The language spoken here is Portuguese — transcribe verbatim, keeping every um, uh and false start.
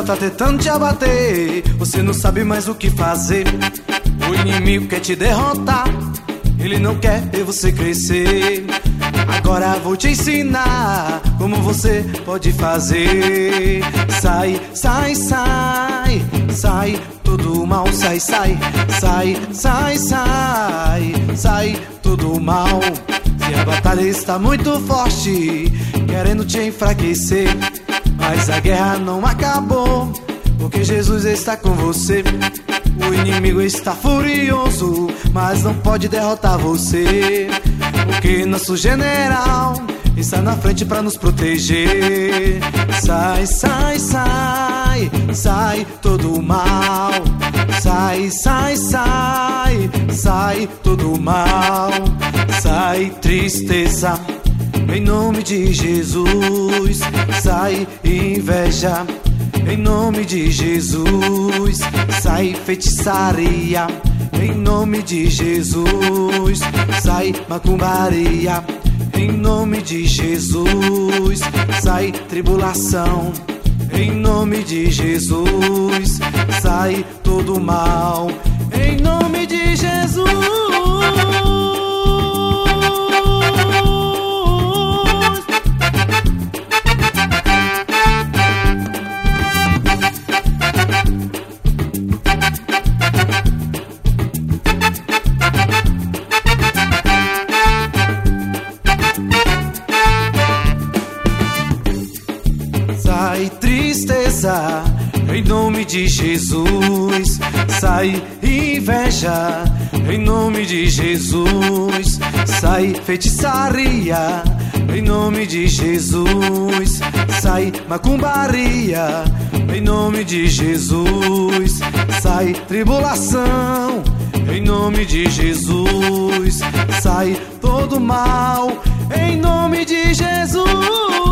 tá tentando te abater, você não sabe mais o que fazer. O inimigo quer te derrotar, ele não quer ver você crescer. Agora vou te ensinar como você pode fazer. Sai, sai, sai, sai todo mal, sai, sai, sai, sai, sai, sai todo mal. Se a batalha está muito forte, querendo te enfraquecer, mas a guerra não acabou, porque Jesus está com você. O inimigo está furioso, mas não pode derrotar você, porque nosso general está na frente para nos proteger. Sai, sai, sai, sai todo mal. Sai, sai, sai, sai todo mal. Sai tristeza, em nome de Jesus. Sai inveja, em nome de Jesus. Sai feitiçaria, em nome de Jesus. Sai macumbaria, em nome de Jesus. Sai tribulação, em nome de Jesus. Sai todo mal, em nome de Jesus. Sai tristeza, em nome de Jesus. Sai inveja, em nome de Jesus. Sai feitiçaria, em nome de Jesus. Sai macumbaria, em nome de Jesus. Sai tribulação, em nome de Jesus. Sai todo mal, em nome de Jesus.